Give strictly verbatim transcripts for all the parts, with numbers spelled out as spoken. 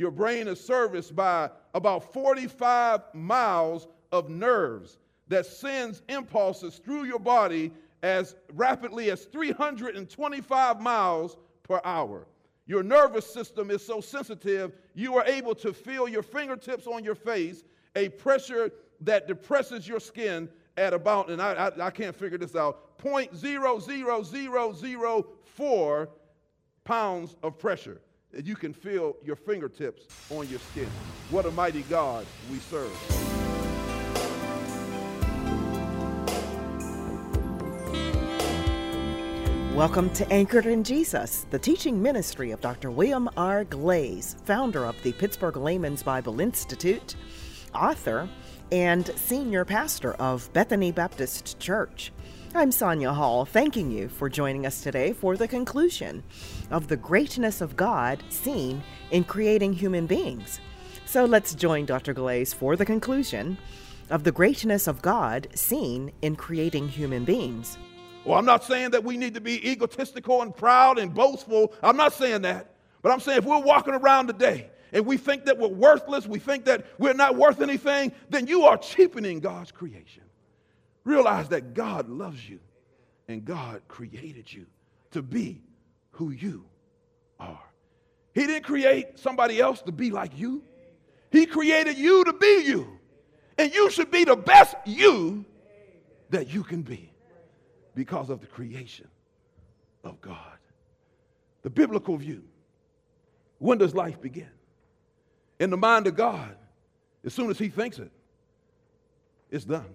Your brain is serviced by about forty-five miles of nerves that sends impulses through your body as rapidly as three hundred twenty-five miles per hour. Your nervous system is so sensitive, you are able to feel your fingertips on your face, a pressure that depresses your skin at about, and I, I, I can't figure this out, zero point zero zero zero zero four pounds of pressure. You can feel your fingertips on your skin. What a mighty God we serve. Welcome to Anchored in Jesus, the teaching ministry of Doctor William R. Glaze, founder of the Pittsburgh Layman's Bible Institute, author, and senior pastor of Bethany Baptist Church. I'm Sonia Hall, thanking you for joining us today for the conclusion of the greatness of God seen in creating human beings. So let's join Doctor Glaze for the conclusion of the greatness of God seen in creating human beings. Well, I'm not saying that we need to be egotistical and proud and boastful. I'm not saying that. But I'm saying if we're walking around today and we think that we're worthless, we think that we're not worth anything, then you are cheapening God's creation. Realize that God loves you and God created you to be who you are. He didn't create somebody else to be like you. He created you to be you. And you should be the best you that you can be because of the creation of God. The biblical view. When does life begin? In the mind of God, as soon as he thinks it, it's done.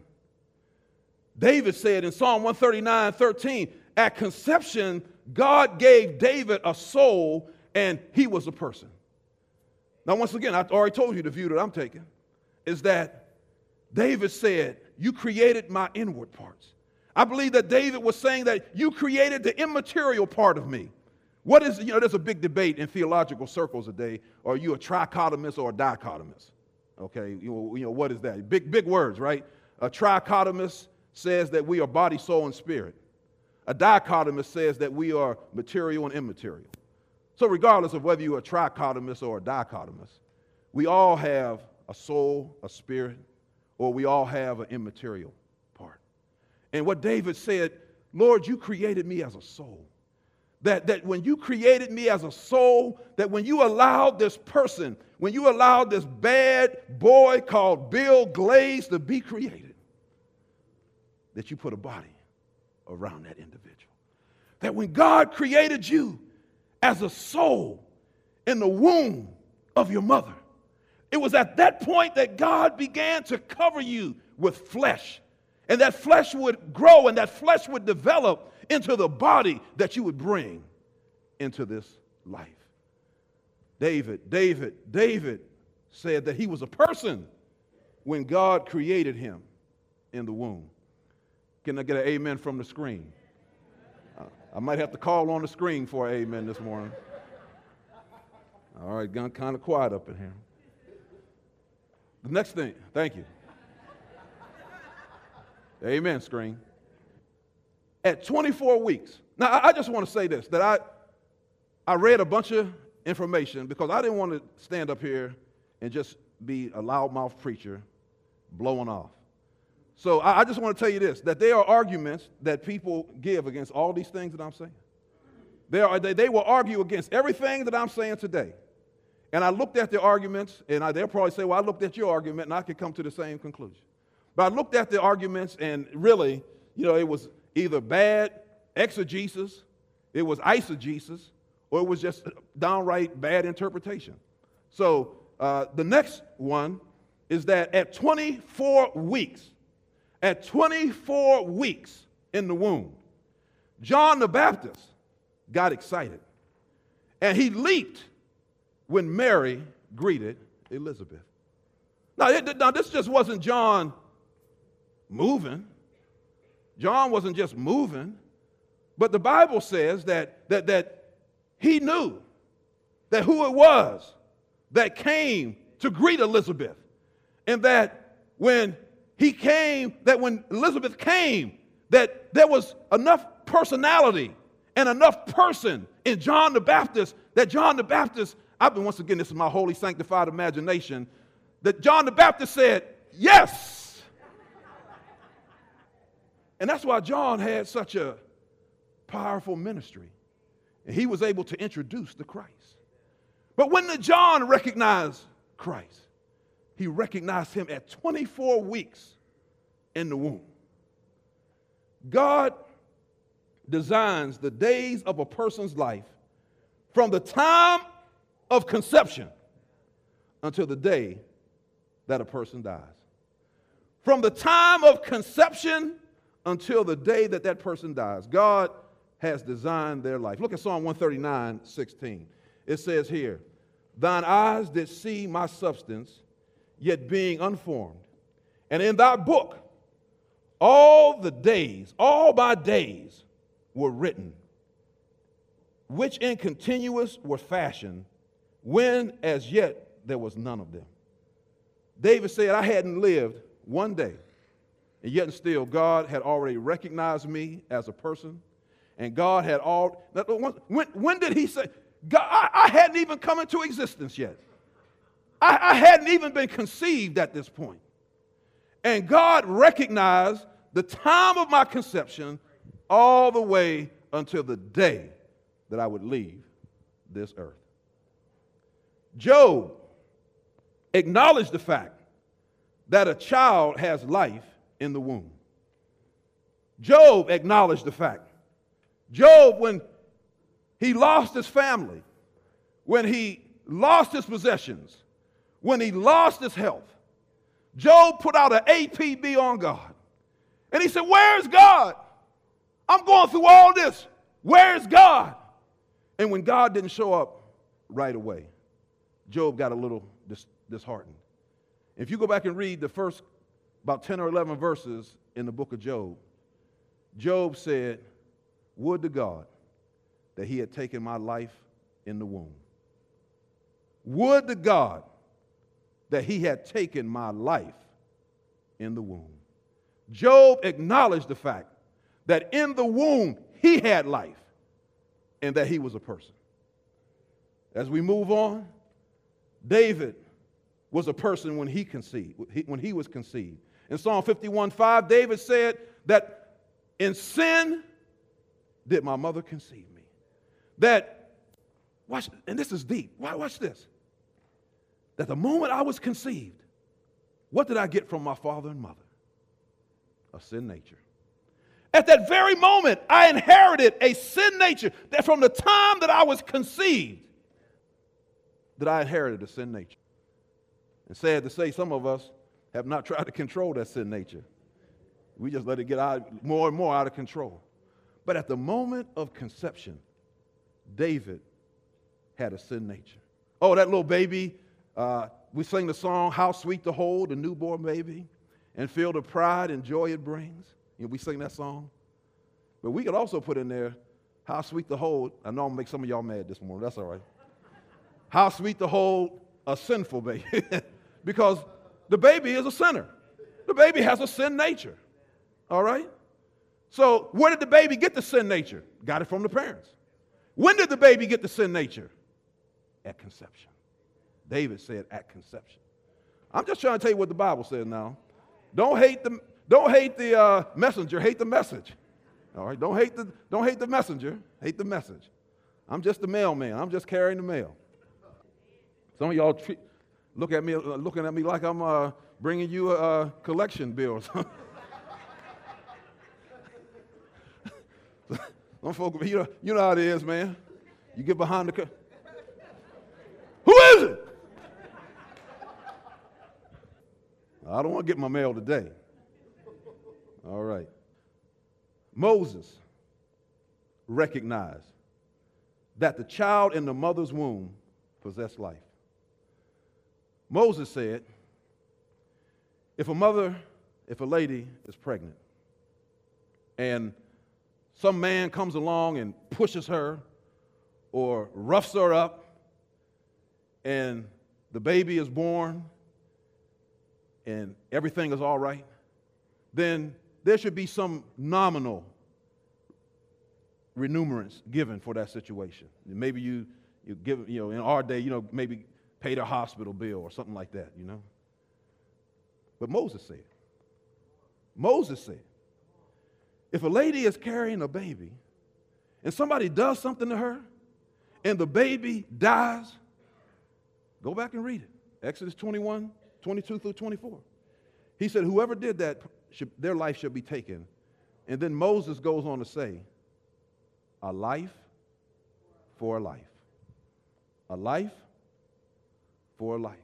David said in Psalm one thirty-nine, thirteen, at conception, God gave David a soul and he was a person. Now, once again, I already told you the view that I'm taking is that David said, you created my inward parts. I believe that David was saying that you created the immaterial part of me. What is, you know, there's a big debate in theological circles today. Are you a trichotomist or a dichotomist? Okay, you know, you know what is that? Big, big words, right? A trichotomist says that we are body, soul, and spirit. A dichotomist says that we are material and immaterial. So regardless of whether you're a trichotomist or a dichotomist, we all have a soul, a spirit, or we all have an immaterial part. And what David said, Lord, you created me as a soul. That, that when you created me as a soul, that when you allowed this person, when you allowed this bad boy called Bill Glaze to be created, that you put a body around that individual. That when God created you as a soul in the womb of your mother, it was at that point that God began to cover you with flesh. And that flesh would grow and that flesh would develop into the body that you would bring into this life. David, David, David said that he was a person when God created him in the womb. Can I get an amen from the screen? Uh, I might have to call on the screen for an amen this morning. All right, got kind of quiet up in here. The next thing, thank you. Amen, screen. At twenty-four weeks, now I, I just want to say this, that I, I read a bunch of information because I didn't want to stand up here and just be a loudmouth preacher blowing off. So I, I just want to tell you this, that there are arguments that people give against all these things that I'm saying. There are, they, they will argue against everything that I'm saying today. And I looked at the arguments, and I, they'll probably say, well, I looked at your argument, and I could come to the same conclusion. But I looked at the arguments, and really, you know, it was either bad exegesis, it was eisegesis, or it was just downright bad interpretation. So uh, the next one is that at twenty-four weeks, at twenty-four weeks in the womb, John the Baptist got excited, and he leaped when Mary greeted Elizabeth. Now, it, now this just wasn't John moving. John wasn't just moving, but the Bible says that, that, that he knew that who it was that came to greet Elizabeth, and that when he came, that when Elizabeth came, that there was enough personality and enough person in John the Baptist that John the Baptist I've been, once again, this is my holy sanctified imagination, that John the Baptist said, yes. And that's why John had such a powerful ministry. And he was able to introduce the Christ. But when the John recognized Christ, he recognized him at twenty-four weeks in the womb. God designs the days of a person's life from the time of conception until the day that a person dies. From the time of conception until the day that that person dies, God has designed their life. Look at Psalm one thirty-nine, sixteen. It says here, thine eyes did see my substance, yet being unformed. And in thy book, all the days, all my days were written, which in continuous were fashioned, when as yet there was none of them. David said, I hadn't lived one day, and yet and still God had already recognized me as a person, and God had all, when, when did he say, God, I, I hadn't even come into existence yet. I, I hadn't even been conceived at this point. And God recognized the time of my conception all the way until the day that I would leave this earth. Job acknowledged the fact that a child has life in the womb. Job acknowledged the fact. Job, when he lost his family, when he lost his possessions, when he lost his health, Job put out an A P B on God. And he said, where's God? I'm going through all this. Where's God? And when God didn't show up right away, Job got a little dis- disheartened. If you go back and read the first about ten or eleven verses in the book of Job, Job said, would to God that he had taken my life in the womb. Would to God that he had taken my life in the womb. Job acknowledged the fact that in the womb he had life and that he was a person. As we move on, David was a person when he conceived, when he was conceived. In Psalm fifty-one five, David said that in sin did my mother conceive me. That, watch, and this is deep. Watch this. That the moment I was conceived, what did I get from my father and mother? A sin nature. At that very moment, I inherited a sin nature. That from the time that I was conceived, that I inherited a sin nature. And sad to say, some of us have not tried to control that sin nature. We just let it get out more and more out of control. But at the moment of conception, David had a sin nature. Oh, that little baby, uh, we sing the song, How Sweet to Hold a Newborn Baby and Feel the Pride and Joy It Brings. You know, we sing that song. But we could also put in there, How Sweet to Hold, I know I'm going to make some of y'all mad this morning, that's all right. How sweet to hold a sinful baby. Because the baby is a sinner. The baby has a sin nature. All right? So where did the baby get the sin nature? Got it from the parents. When did the baby get the sin nature? At conception. David said at conception. I'm just trying to tell you what the Bible says now. Don't hate the, don't hate the uh, messenger, hate the message. All right? Don't hate the, don't hate the messenger, hate the message. I'm just the mailman. I'm just carrying the mail. Some of y'all treat, look at me, uh, looking at me like I'm uh, bringing you a uh, collection bill. Some folk, you know, you know how it is, man. You get behind the curtain. Who is it? I don't want to get my mail today. All right. Moses recognized that the child in the mother's womb possessed life. Moses said, if a mother, if a lady is pregnant and some man comes along and pushes her or roughs her up and the baby is born and everything is all right, then there should be some nominal remunerance given for that situation. Maybe you, You give, you know, in our day, you know, maybe pay their hospital bill or something like that, you know. But Moses said, Moses said, if a lady is carrying a baby and somebody does something to her and the baby dies, go back and read it. Exodus twenty-one, twenty-two through twenty-four. He said, whoever did that, should, their life should be taken. And then Moses goes on to say, a life for a life. A life for a life.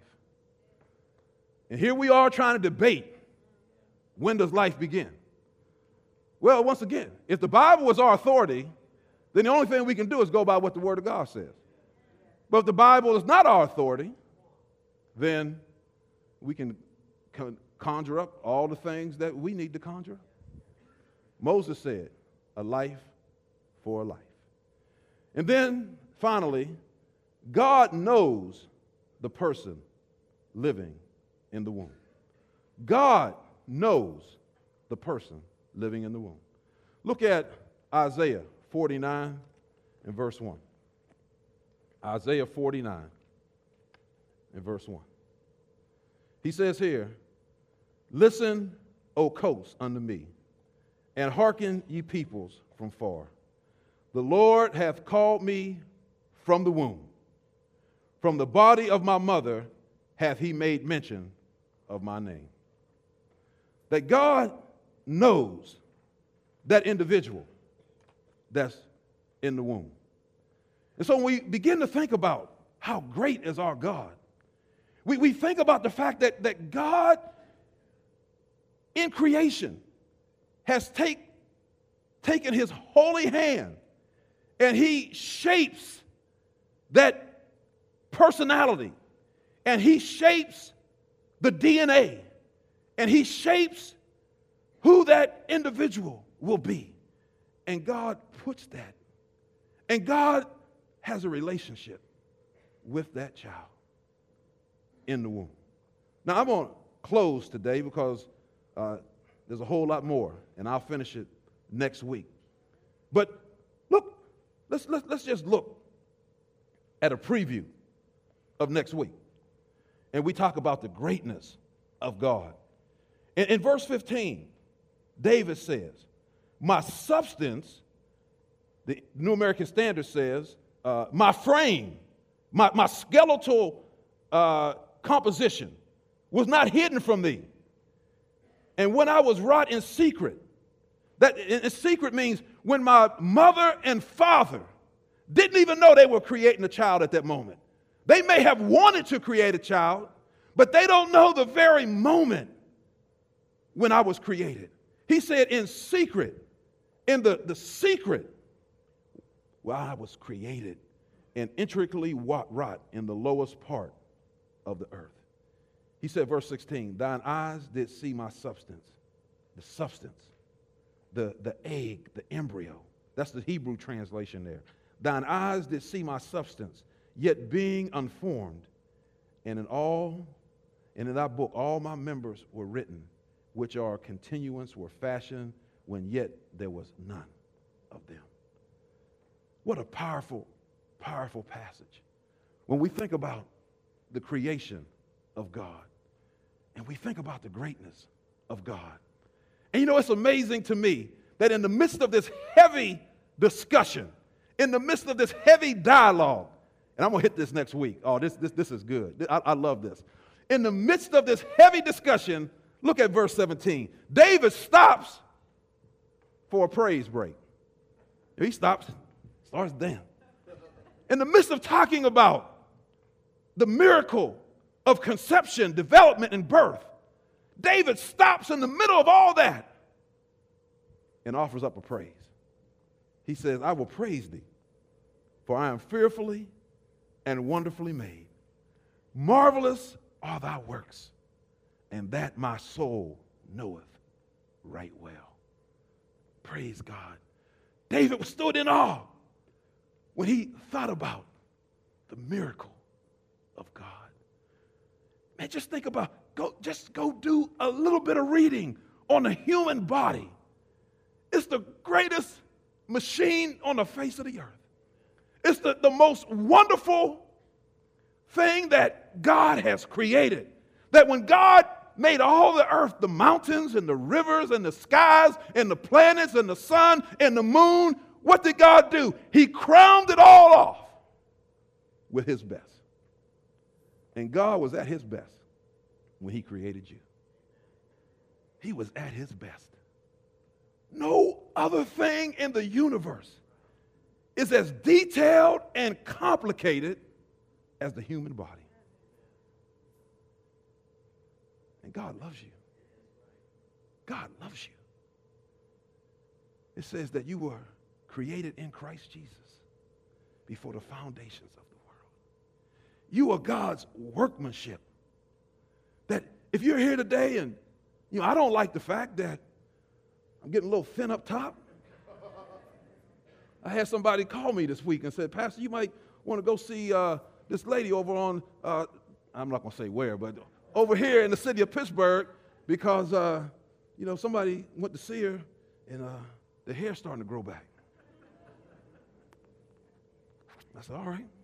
And here we are trying to debate, when does life begin? Well, once again, if the Bible is our authority, then the only thing we can do is go by what the Word of God says. But if the Bible is not our authority, then we can conjure up all the things that we need to conjure up. Moses said, a life for a life. And then, finally, God knows the person living in the womb. God knows the person living in the womb. Look at Isaiah forty-nine and verse one. Isaiah forty-nine and verse one. He says here, listen, O coasts, unto me, and hearken, ye peoples from far. The Lord hath called me from the womb. From the body of my mother hath he made mention of my name. That God knows that individual that's in the womb. And so when we begin to think about how great is our God, we, we think about the fact that, that God in creation has take, taken his holy hand and he shapes that personality, and he shapes the D N A, and he shapes who that individual will be. And God puts that. And God has a relationship with that child in the womb. Now, I'm going to close today because uh, there's a whole lot more, and I'll finish it next week. But look, let's, let's, let's just look at a preview of next week. And we talk about the greatness of God. In, in verse fifteen, David says, my substance, the New American Standard says, uh, my frame, my, my skeletal uh, composition was not hidden from thee. And when I was wrought in secret, that in, in secret means when my mother and father didn't even know they were creating a child at that moment. They may have wanted to create a child, but they don't know the very moment when I was created. He said in secret, in the, the secret, where I was created and intricately wrought in the lowest part of the earth. He said, verse sixteen, thine eyes did see my substance, the substance, the, the egg, the embryo. That's the Hebrew translation there. Thine eyes did see my substance, yet being unformed, and in all, and in thy book all my members were written, which are continuance were fashioned, when yet there was none of them. What a powerful, powerful passage. When we think about the creation of God, and we think about the greatness of God. And you know, it's amazing to me that in the midst of this heavy discussion, in the midst of this heavy dialogue, and I'm going to hit this next week. Oh, this, this, this is good. I, I love this. In the midst of this heavy discussion, look at verse seventeen. David stops for a praise break. He stops, starts dancing. In the midst of talking about the miracle of conception, development, and birth, David stops in the middle of all that and offers up a praise. He says, I will praise thee, for I am fearfully and wonderfully made. Marvelous are thy works, and that my soul knoweth right well. Praise God. David stood in awe when he thought about the miracle of God. Man, just think about, go, just go do a little bit of reading on the human body. It's the greatest machine on the face of the earth. It's the, the most wonderful thing that God has created. That when God made all the earth, the mountains and the rivers and the skies and the planets and the sun and the moon, what did God do? He crowned it all off with his best. And God was at his best when he created you. He was at his best. No other thing in the universe is as detailed and complicated as the human body. And God loves you. God loves you. It says that you were created in Christ Jesus before the foundations of the world. You are God's workmanship. That if you're here today and, you know, I don't like the fact that I'm getting a little thin up top. I had somebody call me this week and said, Pastor, you might want to go see uh, this lady over on, uh, I'm not going to say where, but over here in the city of Pittsburgh because, uh, you know, somebody went to see her and uh, the hair's starting to grow back. I said, all right.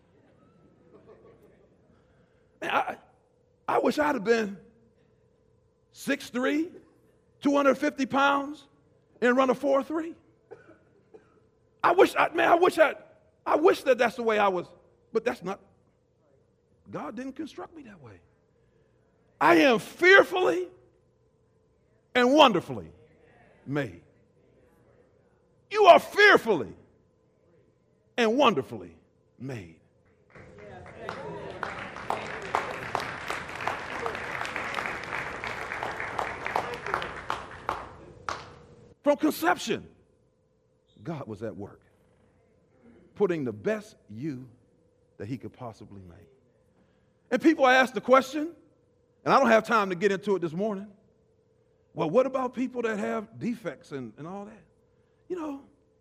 Man, I, I wish I'd have been six three, two hundred fifty pounds, and run a four three. I wish, I, man, I wish I, I wish that that's the way I was, but that's not. God didn't construct me that way. I am fearfully and wonderfully made. You are fearfully and wonderfully made. From conception, God was at work, putting the best you that he could possibly make. And people ask the question, and I don't have time to get into it this morning, well, what about people that have defects and, and all that? You know,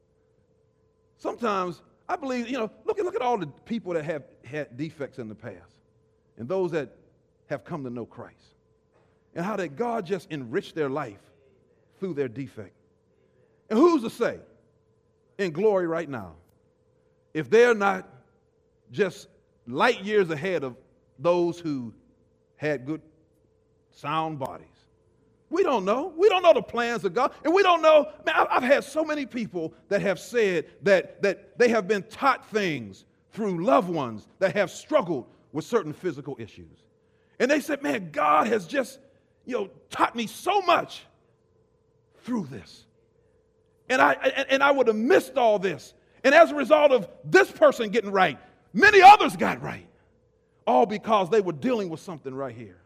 sometimes I believe, you know, look at, look at all the people that have had defects in the past and those that have come to know Christ and how that God just enriched their life through their defect. And who's to say in glory right now, if they're not just light years ahead of those who had good, sound bodies? We don't know. We don't know the plans of God. And we don't know, man, I've had so many people that have said that, that they have been taught things through loved ones that have struggled with certain physical issues. And they said, man, God has just, you know, taught me so much through this. And I, and I would have missed all this. And as a result of this person getting right, many others got right. All because they were dealing with something right here.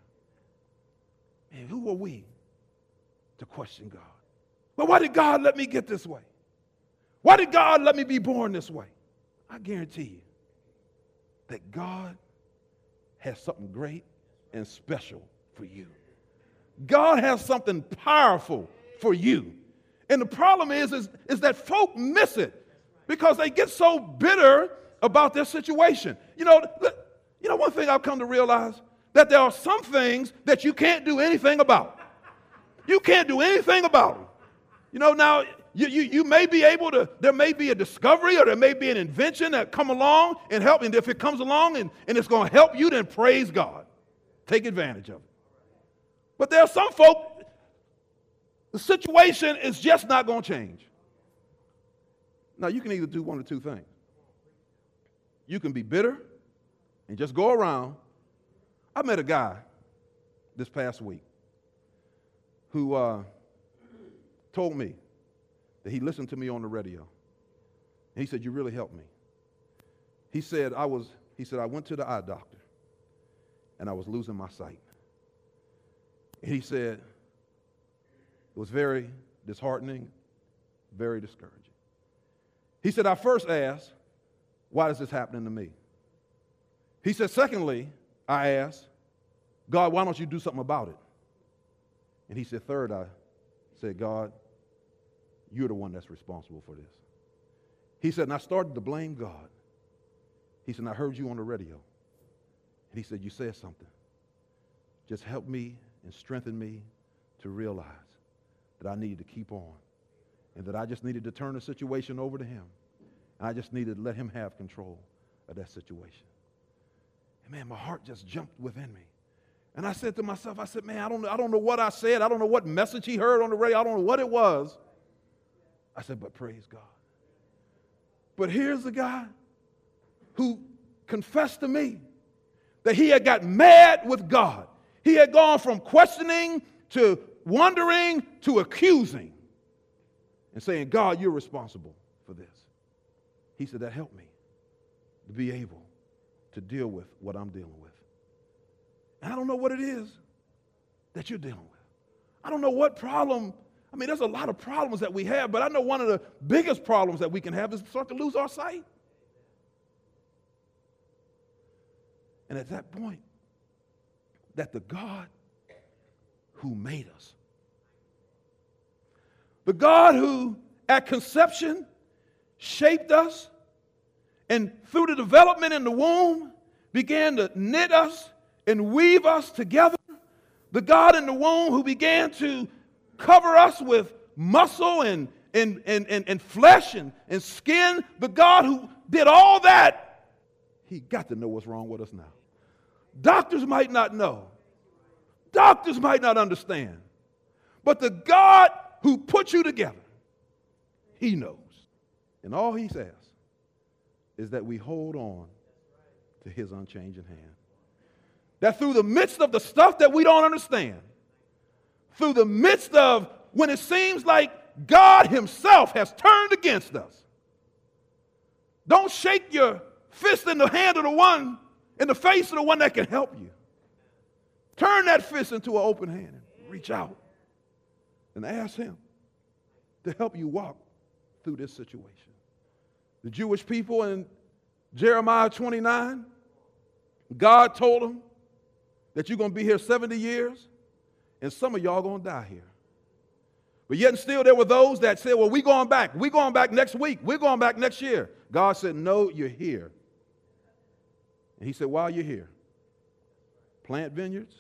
And who are we to question God? Well, why did God let me get this way? Why did God let me be born this way? I guarantee you that God has something great and special for you. God has something powerful for you. And the problem is, is, is that folk miss it because they get so bitter about their situation. You know, you know one thing I've come to realize, that there are some things that you can't do anything about. You can't do anything about them. You know, now, you, you, you may be able to, there may be a discovery or there may be an invention that come along and help. And if it comes along and, and it's going to help you, then praise God. Take advantage of it. But there are some folk, the situation is just not going to change. Now, you can either do one or two things. You can be bitter and just go around. I met a guy this past week who uh, told me that he listened to me on the radio. And he said, you really helped me. He said, I was, he said, I went to the eye doctor and I was losing my sight. And he said, it was very disheartening, very discouraging. He said, I first asked, why is this happening to me? He said, secondly, I asked, God, why don't you do something about it? And he said, third, I said, God, you're the one that's responsible for this. He said, and I started to blame God. He said, and I heard you on the radio. And he said, you said something. Just help me and strengthen me to realize that I needed to keep on and that I just needed to turn the situation over to him I just needed to let him have control of that situation. And man, my heart just jumped within me. And I said to myself, I said, man, I don't, I don't know what I said. I don't know what message he heard on the radio. I don't know what it was. I said, but praise God. But here's a guy who confessed to me that he had got mad with God. He had gone from questioning to wondering to accusing and saying, God, you're responsible for this. He said, that helped me to be able to deal with what I'm dealing with. And I don't know what it is that you're dealing with. I don't know what problem. I mean, there's a lot of problems that we have, but I know one of the biggest problems that we can have is start to lose our sight. And at that point, that the God who made us, the God who at conception shaped us and through the development in the womb began to knit us and weave us together, the God in the womb who began to cover us with muscle and, and, and, and, and flesh and, and skin, the God who did all that, he got to know what's wrong with us now. Doctors might not know. Doctors might not understand. But the God who put you together, he knows. And all he says is that we hold on to his unchanging hand. That through the midst of the stuff that we don't understand, through the midst of when it seems like God himself has turned against us, don't shake your fist in the hand of the one, in the face of the one that can help you. Turn that fist into an open hand and reach out and ask him to help you walk through this situation. The Jewish people in Jeremiah twenty-nine, God told them that you're going to be here seventy years, and some of y'all going to die here. But yet and still there were those that said, well, we're going back. We're going back next week. We're going back next year. God said, no, you're here. And he said, while you're here, plant vineyards.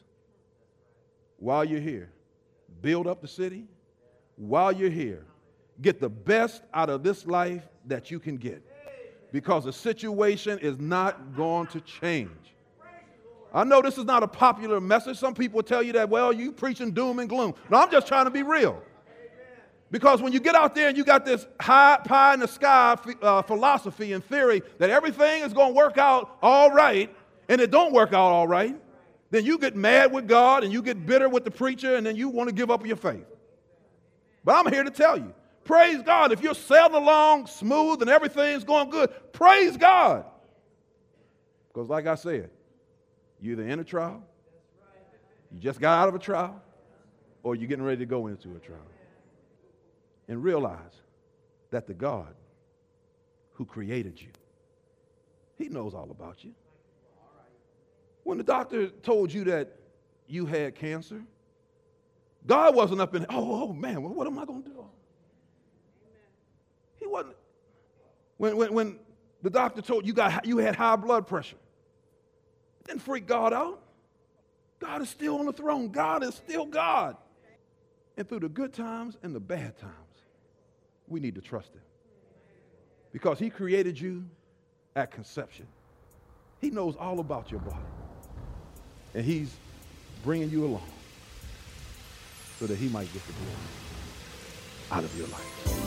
While you're here, build up the city. While you're here, get the best out of this life that you can get. Because the situation is not going to change. I know this is not a popular message. Some people tell you that, well, you preaching doom and gloom. No, I'm just trying to be real. Because when you get out there and you got this high pie in the sky uh, philosophy and theory that everything is going to work out all right, and it don't work out all right, then you get mad with God and you get bitter with the preacher, and then you want to give up your faith. But I'm here to tell you, praise God. If you're sailing along smooth and everything's going good, praise God. Because like I said, you're either in a trial, you just got out of a trial, or you're getting ready to go into a trial. And realize that the God who created you, he knows all about you. When the doctor told you that you had cancer, God wasn't up in, oh, oh man, what am I going to do? He wasn't. When, when, when the doctor told you got you had high blood pressure, didn't freak God out. God is still on the throne. God is still God. And through the good times and the bad times, we need to trust him. Because he created you at conception. He knows all about your body. And he's bringing you along so that he might get the glory out of your life.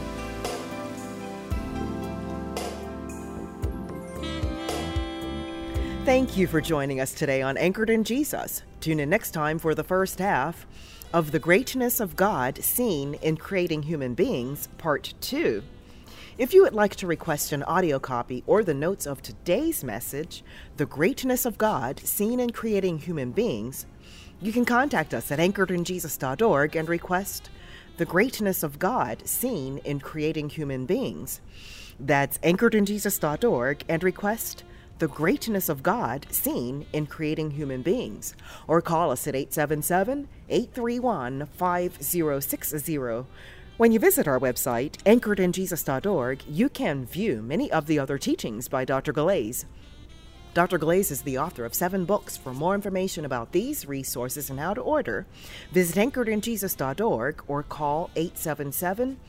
Thank you for joining us today on Anchored in Jesus. Tune in next time for the first half of The Greatness of God Seen in Creating Human Beings, Part two. If you would like to request an audio copy or the notes of today's message, The Greatness of God Seen in Creating Human Beings, you can contact us at anchored in jesus dot org and request The Greatness of God Seen in Creating Human Beings. That's anchored in jesus dot org and request The Greatness of God Seen in Creating Human Beings. Or call us at eight seven seven, eight three one, five zero six zero. When you visit our website, anchored in jesus dot org, you can view many of the other teachings by Doctor Glaze. Doctor Glaze is the author of seven books. For more information about these resources and how to order, visit anchored in jesus dot org or call eight seven seven,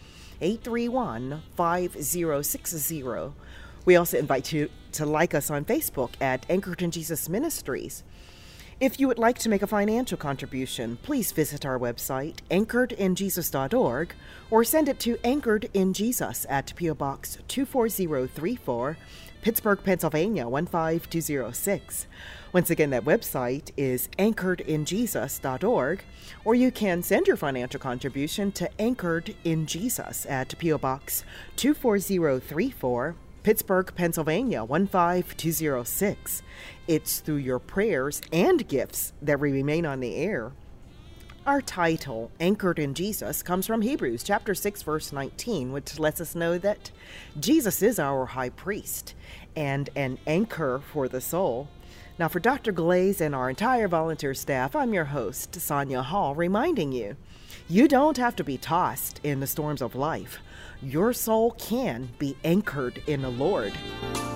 eight three one, five zero six zero. We also invite you to like us on Facebook at Anchored in Jesus Ministries. If you would like to make a financial contribution, please visit our website, anchored in jesus dot org, or send it to Anchored in Jesus at P O. Box two four zero three four, Pittsburgh, Pennsylvania one five two zero six. Once again, that website is anchored in jesus dot org, or you can send your financial contribution to Anchored in Jesus at P O. Box two four zero three four, Pittsburgh, Pennsylvania one five two zero six. It's through your prayers and gifts that we remain on the air. Our title, Anchored in Jesus, comes from Hebrews chapter six, verse nineteen, which lets us know that Jesus is our high priest and an anchor for the soul. Now, for Doctor Glaze and our entire volunteer staff, I'm your host, Sonia Hall, reminding you, you don't have to be tossed in the storms of life. Your soul can be anchored in the Lord.